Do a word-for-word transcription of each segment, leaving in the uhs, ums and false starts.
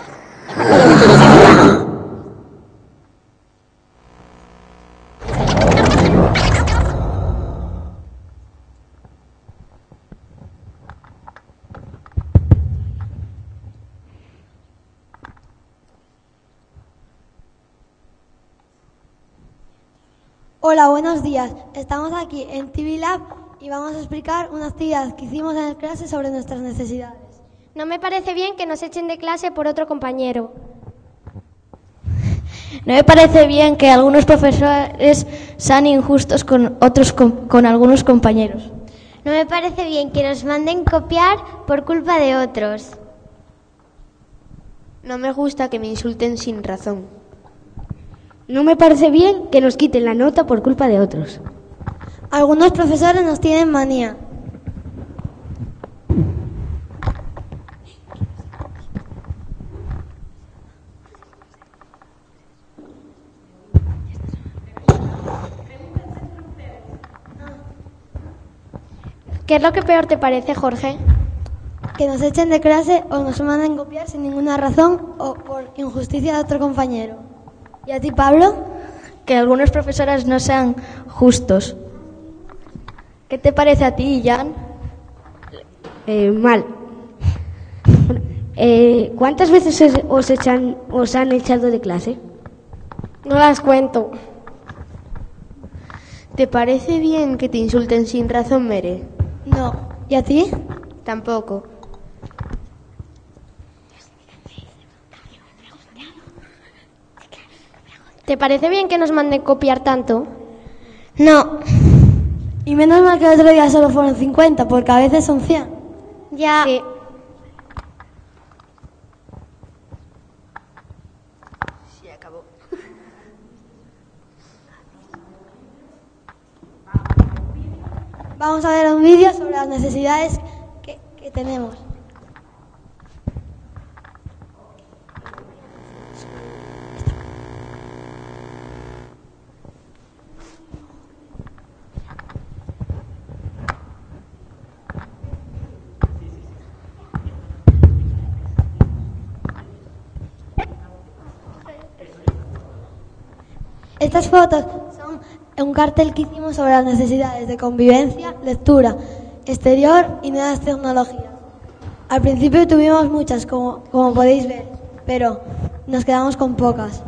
Hola, buenos días. Estamos aquí en T V Lab y vamos a explicar una actividad que hicimos en clase sobre nuestras necesidades. No me parece bien que nos echen de clase por otro compañero. No me parece bien que algunos profesores sean injustos con otros con, con algunos compañeros. No me parece bien que nos manden copiar por culpa de otros. No me gusta que me insulten sin razón. No me parece bien que nos quiten la nota por culpa de otros. Algunos profesores nos tienen manía. ¿Qué es lo que peor te parece, Jorge? Que nos echen de clase o nos manden copiar sin ninguna razón o por injusticia de otro compañero. ¿Y a ti, Pablo? Que algunos profesores no sean justos. ¿Qué te parece a ti, Jan? Eh, mal. Eh, ¿Cuántas veces os, echan, os han echado de clase? No las cuento. ¿Te parece bien que te insulten sin razón, Mere? No. ¿Y a ti? Tampoco. ¿Te parece bien que nos manden copiar tanto? No. Y menos mal que el otro día solo fueron cincuenta, porque a veces son cien. Ya. Sí. Sí, acabó. Vamos a ver un vídeo sobre las necesidades que, que tenemos. Estas fotos son un cartel que hicimos sobre las necesidades de convivencia, lectura, exterior y nuevas tecnologías. Al principio tuvimos muchas, como, como podéis ver, pero nos quedamos con pocas.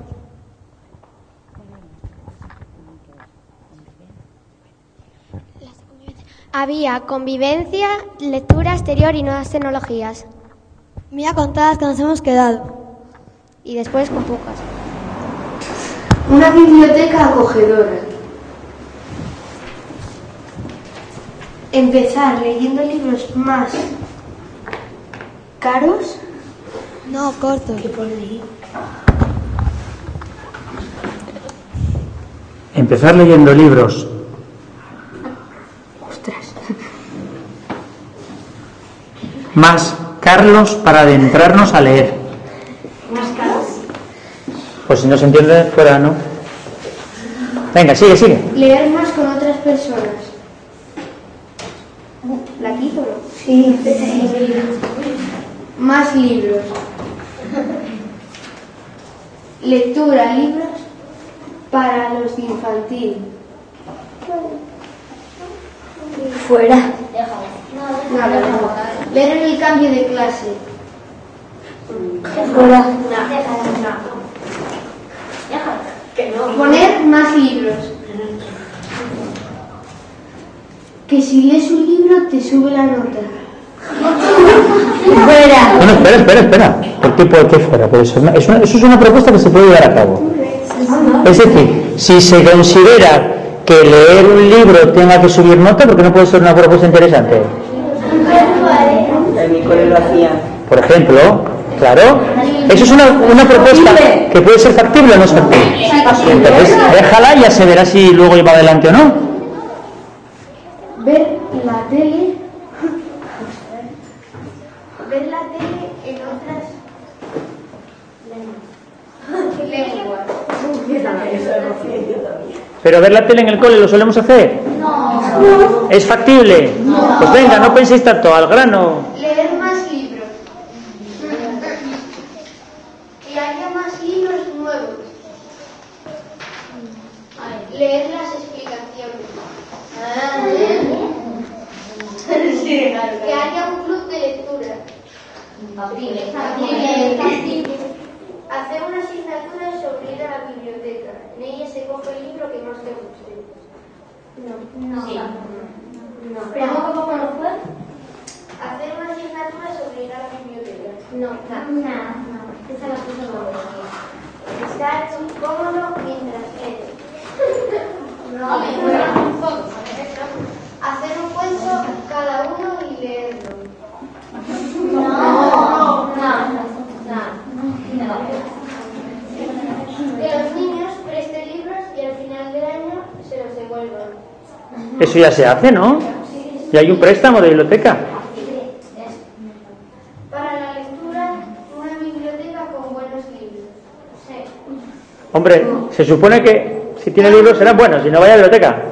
Había convivencia, lectura exterior y nuevas tecnologías. Mira contadas que nos hemos quedado. Y después con pocas. Una biblioteca acogedora. Empezar leyendo libros más caros. No, cortos. ¿Qué pone ahí? Empezar leyendo libros. Ostras. Más Carlos para adentrarnos a leer. ¿Más caros? Pues si no se entiende, fuera, ¿no? Venga, sigue, sigue. Leer más con otras personas. ¿La quito o no? Sí. Más libros. Lectura, libros para los de infantil. Fuera. Nada, no. Ver en el cambio de clase. Fuera. Poner más libros. Que si lees un libro te sube la nota. Fuera. Bueno, espera, espera, espera. ¿Por qué, por qué fuera? Pues eso, es una, es una, eso es una propuesta que se puede llevar a cabo. Es decir, si se considera que leer un libro tenga que subir nota, ¿por qué no puede ser una propuesta interesante? En mi cole lo hacía. Por ejemplo, claro, eso es una, una propuesta que puede ser factible o no es factible. Entonces, déjala y ya se verá si luego lleva adelante o no. Ver la tele. Ver la tele en otras lenguas. Pero ver la tele en el cole lo solemos hacer. No. ¿Es factible? No. Pues venga, no penséis tanto, al grano. Leer más libros. Leer las explicaciones. Que haya un club de lectura. Hacer una asignatura sobre ir a la biblioteca. En ella se coge el libro que más te guste. No, no. Sí. No. ¿Pero cómo no fue? Hacer una asignatura sobre ir a la biblioteca. No, no, no. Esa la puso no. Estar cómodo mientras lees. No, hacer un cuento cada uno y leerlo. No, no, no, no. Que los niños presten libros y al final del año se los devuelvan. Eso ya se hace, ¿no? Y hay un préstamo de biblioteca. Para la lectura, una biblioteca con buenos libros. Sí. Hombre, se supone que si tiene libros serán buenos, si no vaya a la biblioteca.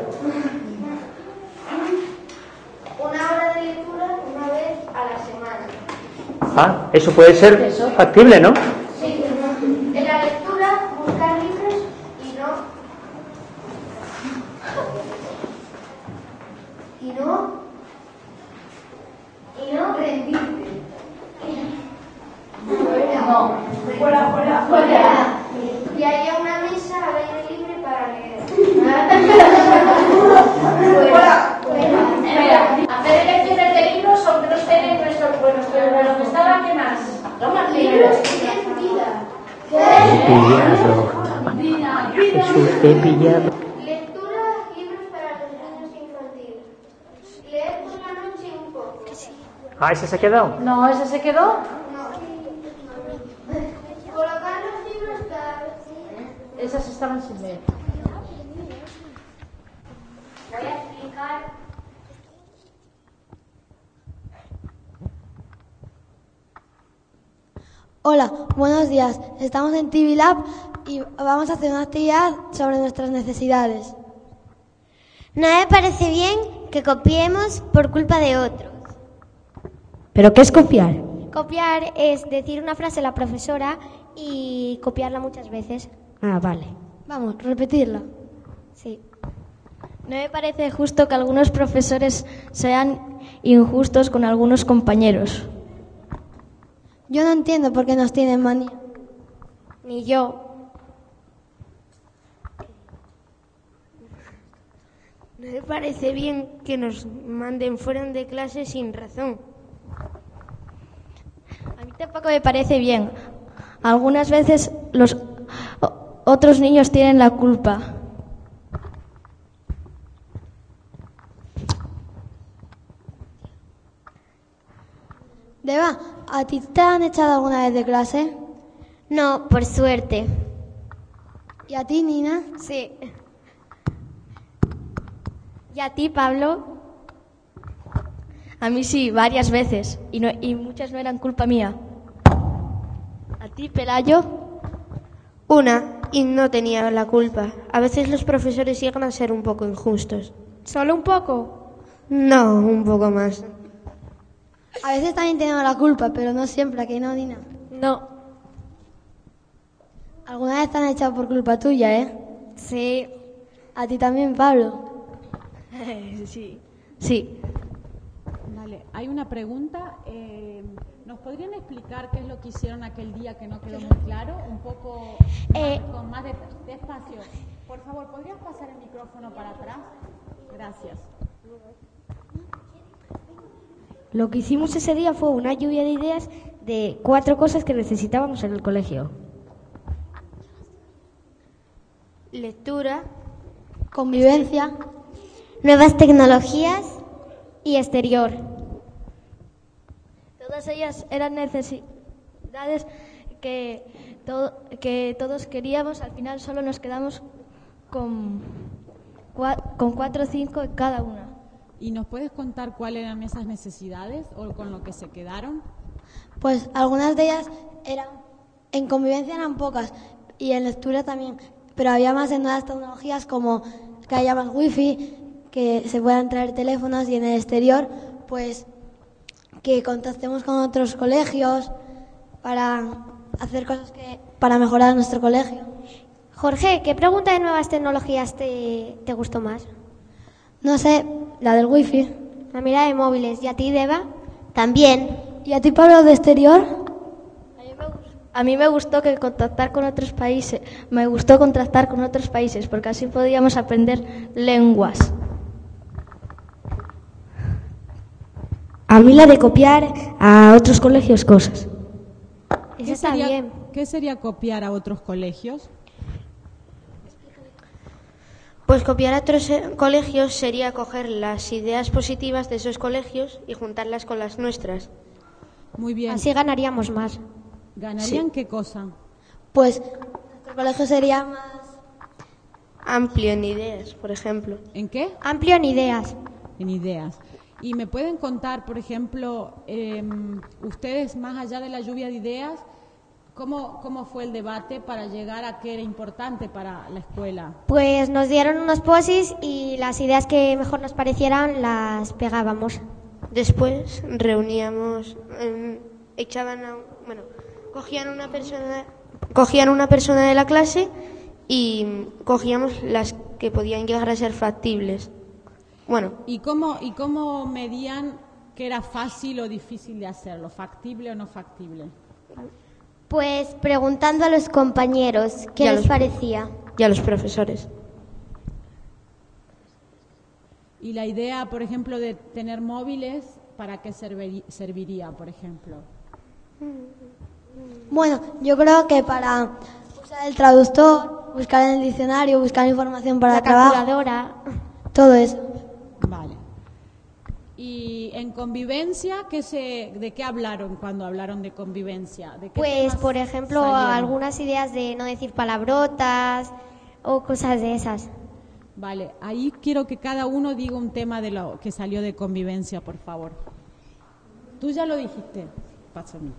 Una hora de lectura una vez a la semana. Ah, eso puede ser factible, ¿no? Sí. En la lectura, buscar libros y no... Y no... Y no rendirte. No. Fuera, fuera, fuera. Y haya una mesa al aire libre para leer. Fuera, fuera. Hacer elecciones de libros son menos tener nuestros buenos, pero de los que estaban, ¿qué más? No más libros. Jesús, te he pillado. Lectura, libros para los niños infantiles. Leer por la noche un poco. Ah, ¿ese se ha quedado? No, ¿ese se quedó? Colocar los libros cada vez. Esas estaban sin leer. Voy a explicar. Hola, buenos días. Estamos en T V Lab y vamos a hacer una actividad sobre nuestras necesidades. No me parece bien que copiemos por culpa de otros. ¿Pero qué es copiar? Copiar es decir una frase a la profesora y copiarla muchas veces. Ah, vale. Vamos, repetirla. Sí. No me parece justo que algunos profesores sean injustos con algunos compañeros. Yo no entiendo por qué nos tienen manía. Ni yo. No me parece bien que nos manden fuera de clase sin razón. A mí tampoco me parece bien. Algunas veces los o- otros niños tienen la culpa. Deba, ¿a ti te han echado alguna vez de clase? No, por suerte. ¿Y a ti, Nina? Sí. ¿Y a ti, Pablo? A mí sí, varias veces. Y, no, y muchas no eran culpa mía. ¿A ti, Pelayo? Una, y no tenía la culpa. A veces los profesores llegan a ser un poco injustos. ¿Solo un poco? No, un poco más. A veces también tenemos la culpa, pero no siempre, ¿a que no, Nina? No. Alguna vez te han echado por culpa tuya, ¿eh? Sí. A ti también, Pablo. Sí. Sí. Vale, hay una pregunta. Eh, ¿Nos podrían explicar qué es lo que hicieron aquel día que no quedó muy claro? Un poco Eh, más, con más de- despacio. Por favor, ¿podrías pasar el micrófono para atrás? Gracias. Lo que hicimos ese día fue una lluvia de ideas de cuatro cosas que necesitábamos en el colegio. Lectura, Convivencia. Nuevas tecnologías y exterior. Todas ellas eran necesidades que, to- que todos queríamos. Al final solo nos quedamos con, cua- con cuatro o cinco en cada una. ¿Y nos puedes contar cuáles eran esas necesidades o con lo que se quedaron? Pues algunas de ellas eran, en convivencia eran pocas y en lectura también, pero había más en nuevas tecnologías como que haya más wifi, que se puedan traer teléfonos y en el exterior, pues que contactemos con otros colegios para hacer cosas que para mejorar nuestro colegio. Jorge, ¿qué pregunta de nuevas tecnologías te, te gustó más? No sé, la del wifi. La mira de móviles. ¿Y a ti, Deva? También. ¿Y a ti, Pablo, de exterior? A mí me gustó que contactar con otros países, me gustó contactar con otros países porque así podíamos aprender lenguas. A mí la de copiar a otros colegios cosas. Eso ¿Qué está sería, bien. ¿Qué sería copiar a otros colegios? Pues copiar a otros eh, colegios sería coger las ideas positivas de esos colegios y juntarlas con las nuestras. Muy bien. Así ganaríamos más. ¿Ganarían qué cosa? Pues nuestro colegio sería más... Amplio en ideas, por ejemplo. ¿En qué? Amplio en ideas. En ideas. ¿Y me pueden contar, por ejemplo, eh, ustedes, más allá de la lluvia de ideas, cómo, cómo fue el debate para llegar a qué era importante para la escuela? Pues nos dieron unos posis y las ideas que mejor nos parecieran las pegábamos. Después reuníamos, eh, echaban a, bueno, cogían una persona, cogían una persona de la clase y cogíamos las que podían llegar a ser factibles. Bueno. ¿Y cómo, y cómo medían que era fácil o difícil de hacerlo, factible o no factible? Pues preguntando a los compañeros qué les parecía. Y a los profesores. Y la idea, por ejemplo, de tener móviles, ¿para qué servir, serviría, por ejemplo? Bueno, yo creo que para usar el traductor, buscar en el diccionario, buscar información para la trabajo, calculadora, todo eso. Vale. Y en convivencia, ¿qué se, ¿de qué hablaron cuando hablaron de convivencia? ¿De qué pues, por ejemplo, salieron? algunas ideas de no decir palabrotas o cosas de esas. Vale, ahí quiero que cada uno diga un tema de lo que salió de convivencia, por favor. Tú ya lo dijiste. Pasa a mí.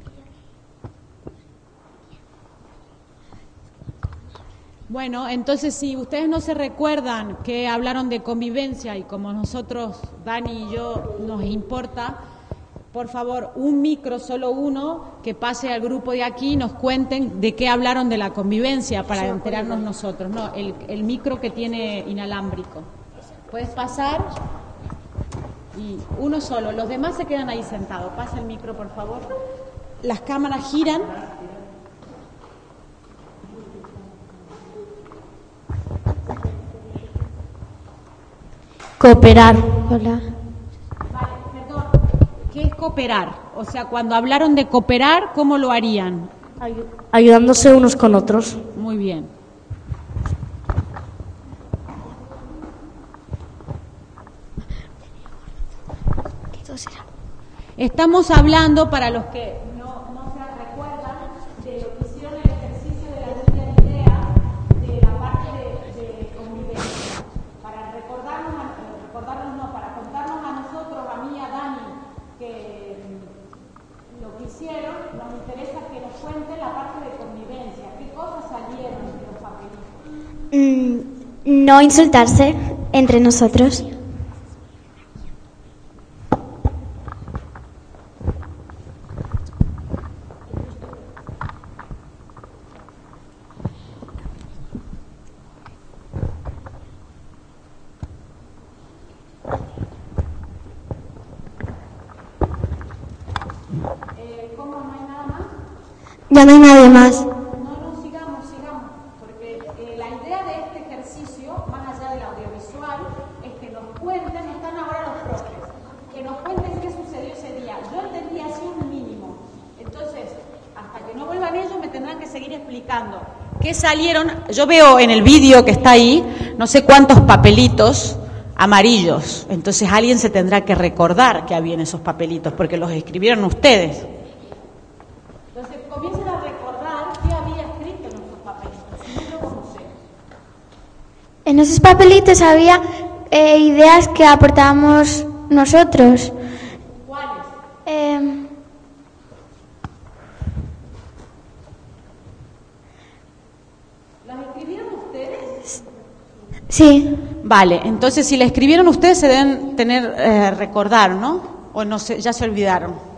Bueno, entonces si ustedes no se recuerdan que hablaron de convivencia y como nosotros, Dani y yo, nos importa, por favor, un micro, solo uno, que pase al grupo de aquí y nos cuenten de qué hablaron de la convivencia para enterarnos nosotros. No, el, el micro que tiene inalámbrico. ¿Puedes pasar? Y uno solo, los demás se quedan ahí sentados. Pasa el micro, por favor. Las cámaras giran. Cooperar. Hola. Vale, perdón. ¿Qué es cooperar? O sea, cuando hablaron de cooperar, ¿cómo lo harían? Ayudándose unos con otros. Muy bien. Estamos hablando, para los que no, no se recuerdan, de lo que hicieron el ejercicio de la lluvia de ideas, de la parte de, de convivencia. Para recordarnos, a, recordarnos no, para contarnos a nosotros, a mí y a Dani, que lo que hicieron, nos interesa que nos cuenten la parte de convivencia. ¿Qué cosas salieron de los papelitos? Mm, no insultarse entre nosotros. Ya no hay nadie más. No, no, sigamos, sigamos, porque eh, la idea de este ejercicio, más allá del audiovisual, es que nos cuenten, están ahora los profes, que nos cuenten qué sucedió ese día. Yo entendí así un mínimo, entonces, hasta que no vuelvan ellos me tendrán que seguir explicando qué salieron. Yo veo en el vídeo que está ahí, no sé cuántos papelitos amarillos, entonces alguien se tendrá que recordar que había en esos papelitos, porque los escribieron ustedes. Comiencen a recordar qué había escrito en nuestros papelitos, si no lo conocemos. En esos papelitos había eh, ideas que aportábamos nosotros. ¿Cuáles? Eh, ¿Las escribieron ustedes? Sí. Vale, entonces si la escribieron ustedes se deben tener, eh, recordar, ¿no? O no sé, ya se olvidaron.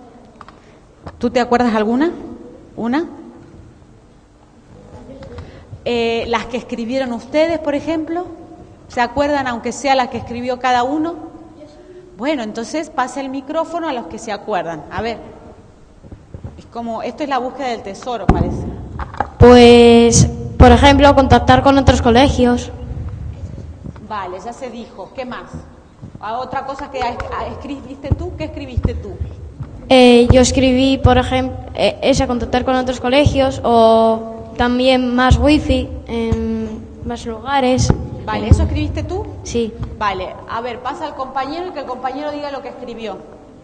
¿Tú te acuerdas alguna? ¿Una? Eh, las que escribieron ustedes, por ejemplo, ¿se acuerdan, aunque sea las que escribió cada uno? Bueno, entonces pase el micrófono a los que se acuerdan. A ver, es como, esto es la búsqueda del tesoro, parece. Pues, por ejemplo, contactar con otros colegios. Vale, ya se dijo. ¿Qué más? ¿A otra cosa que escribiste tú? ¿Qué escribiste tú? Eh, yo escribí, por ejemplo, eh, esa, contactar con otros colegios, o también más wifi en más lugares. Vale, ¿eso escribiste tú? Sí. Vale, a ver, pasa al compañero y que el compañero diga lo que escribió.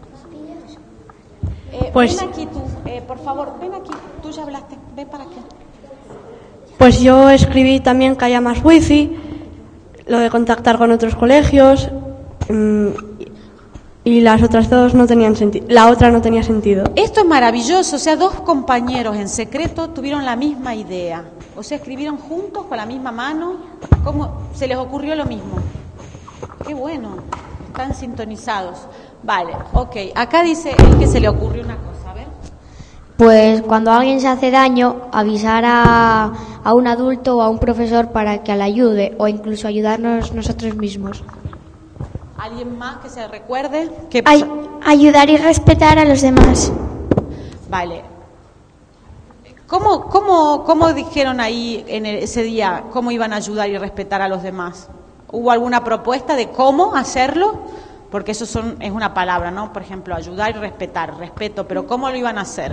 Eh, pues, ven aquí tú, eh, por favor, ven aquí. Tú ya hablaste, ven para aquí. Pues yo escribí también que haya más wifi, lo de contactar con otros colegios, mmm, y las otras dos no tenían sentido. La otra no tenía sentido. Esto es maravilloso, o sea, dos compañeros en secreto tuvieron la misma idea. O sea, escribieron juntos con la misma mano. ¿Cómo se les ocurrió lo mismo? Qué bueno, están sintonizados. Vale, ok. Acá dice el que se le ocurrió una cosa, a ver. Pues cuando alguien se hace daño, avisar a, a un adulto o a un profesor para que le ayude, o incluso ayudarnos nosotros mismos. ¿Alguien más que se recuerde? ¿Qué Ay, ayudar y respetar a los demás. Vale. ¿Cómo, cómo, cómo dijeron ahí en el, ese día cómo iban a ayudar y respetar a los demás? ¿Hubo alguna propuesta de cómo hacerlo? Porque eso son, es una palabra, ¿no? Por ejemplo, ayudar y respetar, respeto, pero ¿cómo lo iban a hacer?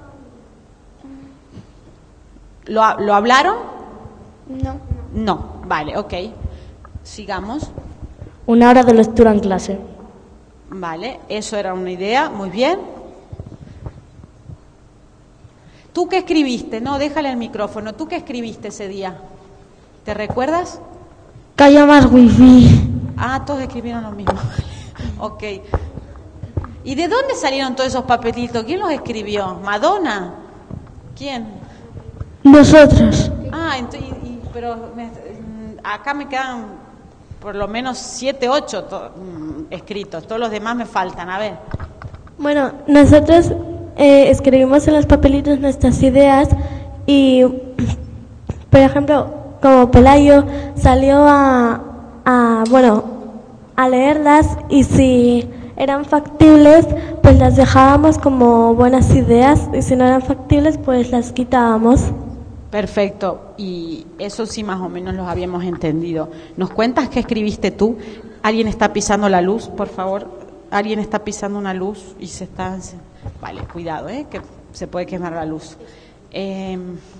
¿Lo, lo hablaron? No. No, vale, ok. Sigamos. Una hora de lectura en clase. Vale, eso era una idea, muy bien. ¿Tú qué escribiste? No, déjale el micrófono. ¿Tú qué escribiste ese día? ¿Te recuerdas? Que haya más wifi. Ah, todos escribieron lo mismo. Ok. ¿Y de dónde salieron todos esos papelitos? ¿Quién los escribió? ¿Madonna? ¿Quién? Nosotros. Ah, ent- y, y, pero me, acá me quedan por lo menos siete, ocho to- escritos. Todos los demás me faltan. A ver. Bueno, nosotros eh, escribimos en los papelitos nuestras ideas y, por ejemplo, como Pelayo salió a, a, bueno, a leerlas y si eran factibles, pues las dejábamos como buenas ideas y si no eran factibles, pues las quitábamos. Perfecto, y eso sí más o menos los habíamos entendido. ¿Nos cuentas qué escribiste tú? ¿Alguien está pisando la luz, por favor? ¿Alguien está pisando una luz y se está...? Vale, cuidado, ¿eh? Que se puede quemar la luz. Eh...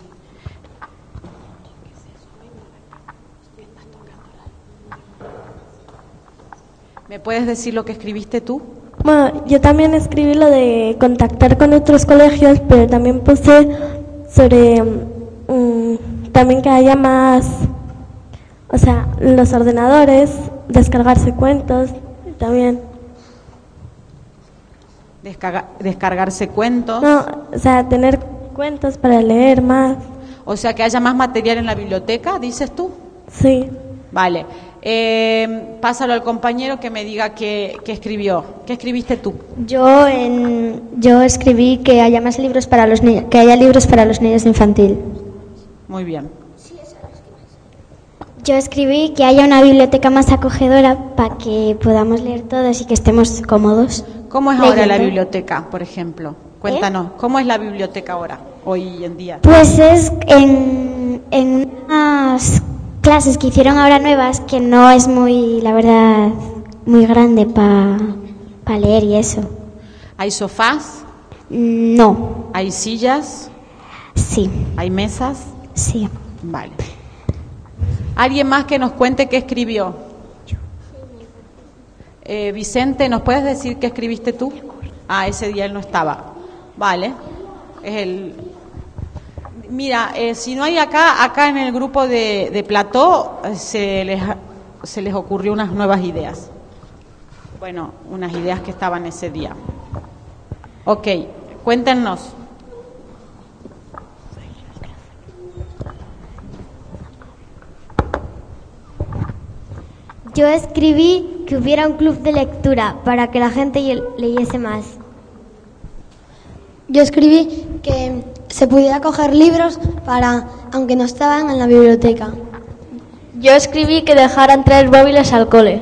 ¿Me puedes decir lo que escribiste tú? Bueno, yo también escribí lo de contactar con otros colegios, pero también puse sobre um, también que haya más, o sea, los ordenadores, descargarse cuentos, también. Descarga, descargarse cuentos. No, o sea, tener cuentos para leer más. O sea, que haya más material en la biblioteca, dices tú. Sí. Vale. Eh, pásalo al compañero que me diga qué, qué escribió. ¿Qué escribiste tú? Yo en, yo escribí que haya más libros para los ni- que haya libros para los niños de infantil. Muy bien. Yo escribí que haya una biblioteca más acogedora para que podamos leer todos y que estemos cómodos. ¿Cómo es ahora la leyendo. biblioteca, por ejemplo? Cuéntanos, ¿cómo es la biblioteca ahora, hoy en día? Pues es en, en unas clases que hicieron ahora nuevas que no es muy, la verdad, muy grande para pa leer y eso. ¿Hay sofás? No. ¿Hay sillas? Sí. ¿Hay mesas? Sí. Vale. ¿Alguien más que nos cuente qué escribió? Eh, Vicente, ¿nos puedes decir qué escribiste tú? Ah, ese día él no estaba. Vale. Es el... Mira, eh, si no hay acá, acá en el grupo de, de Plató eh, se les, se les ocurrió unas nuevas ideas. Bueno, unas ideas que estaban ese día. Ok, cuéntenos. Yo escribí que hubiera un club de lectura para que la gente ye- leyese más. Yo escribí que se pudiera coger libros para aunque no estaban en la biblioteca. Yo escribí que dejaran traer móviles al cole.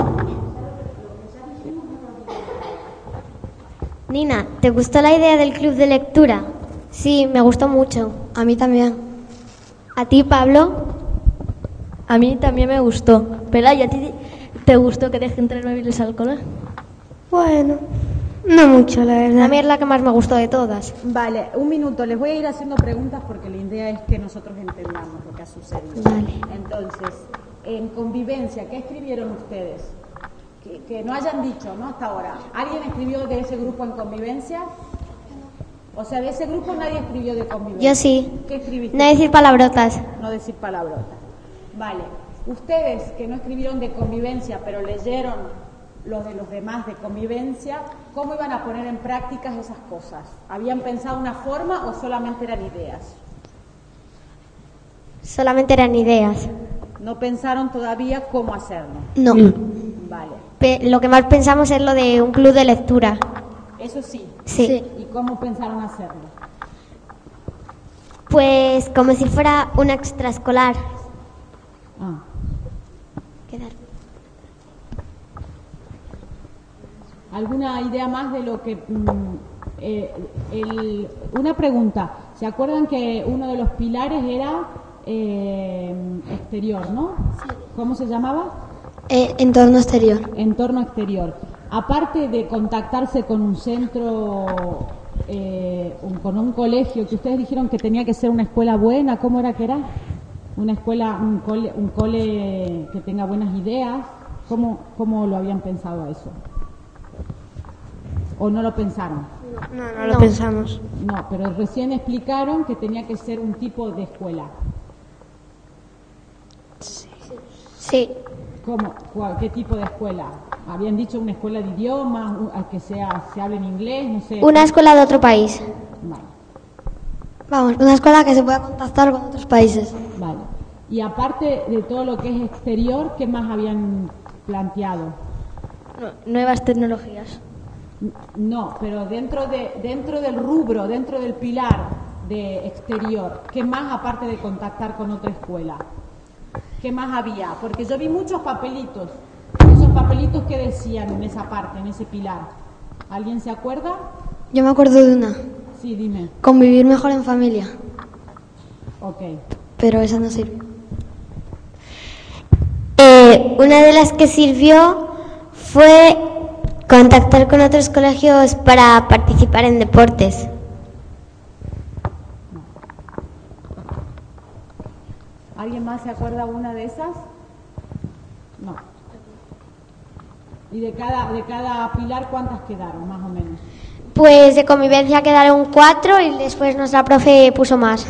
Nina, ¿te gustó la idea del club de lectura? Sí, me gustó mucho. A mí también. ¿A ti, Pablo? A mí también me gustó. Pelayo, ¿a ti te gustó que dejen traer móviles al cole? Bueno, no mucho, la verdad. A mí es la que más me gustó de todas. Vale, un minuto. Les voy a ir haciendo preguntas porque la idea es que nosotros entendamos lo que ha sucedido. Vale. Entonces, en convivencia, ¿qué escribieron ustedes? Que, que no hayan dicho, ¿no? Hasta ahora. ¿Alguien escribió de ese grupo en convivencia? O sea, de ese grupo nadie escribió de convivencia. Yo sí. ¿Qué escribiste? No decir palabrotas. No decir palabrotas. Vale. Ustedes que no escribieron de convivencia, pero leyeron los de los demás de convivencia, ¿cómo iban a poner en práctica esas cosas? ¿Habían pensado una forma o solamente eran ideas? Solamente eran ideas. ¿No pensaron todavía cómo hacerlo? No. Vale. Pe- lo que más pensamos es lo de un club de lectura. Eso sí. Sí. ¿Y cómo pensaron hacerlo? Pues como si fuera un extraescolar. Ah. Quedar. ¿Alguna idea más de lo que... mm, eh, el, una pregunta. ¿Se acuerdan que uno de los pilares era eh, exterior, no? Sí. ¿Cómo se llamaba? Eh, entorno exterior. Entorno exterior. Aparte de contactarse con un centro, eh, un, con un colegio, que ustedes dijeron que tenía que ser una escuela buena, ¿cómo era que era? Una escuela, un cole, un cole que tenga buenas ideas. ¿Cómo, cómo lo habían pensado a eso? ¿O no lo pensaron? No, no, no lo pensamos. No, pero recién explicaron que tenía que ser un tipo de escuela. Sí. ¿Cómo? ¿Cuál, ¿Qué tipo de escuela? Habían dicho una escuela de idiomas, un- que sea, se hable en inglés, no sé. Una escuela de otro país. Vale, Vamos, una escuela que se pueda contactar con otros países. vale. Y aparte de todo lo que es exterior, ¿qué más habían planteado? No, nuevas tecnologías. N- No, pero dentro de dentro del rubro, dentro del pilar de exterior, ¿qué más aparte de contactar con otra escuela? ¿Qué más había? Porque yo vi muchos papelitos. Esos papelitos que decían en esa parte, en ese pilar. ¿Alguien se acuerda? Yo me acuerdo de una. Sí, dime. Convivir mejor en familia. Ok. Pero esa no sirve. Eh, una de las que sirvió fue contactar con otros colegios para participar en deportes. ¿Alguien más se acuerda una de esas? No. ¿Y de cada, de cada pilar cuántas quedaron, más o menos? Pues de convivencia quedaron cuatro y después nuestra profe puso más.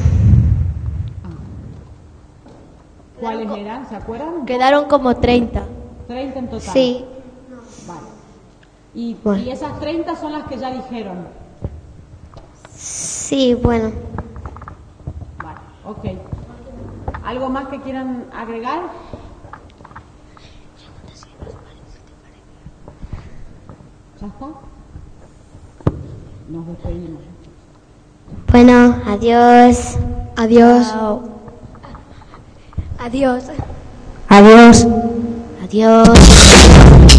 ¿Cuáles eran? ¿Se acuerdan? Quedaron como treinta. treinta en total. Sí. Vale. Y, Bueno. y esas treinta son las que ya dijeron. Sí, bueno. Vale, ok. ¿Algo más que quieran agregar? ¿Ya está? Nos despedimos. Bueno, adiós. Adiós. Adiós. Adiós. Adiós.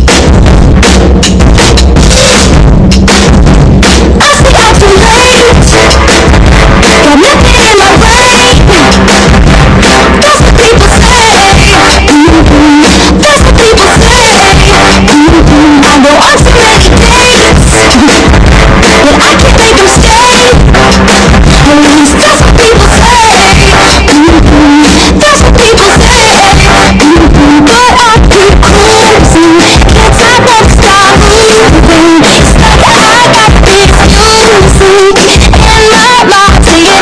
Stuck, I got this music in my mind.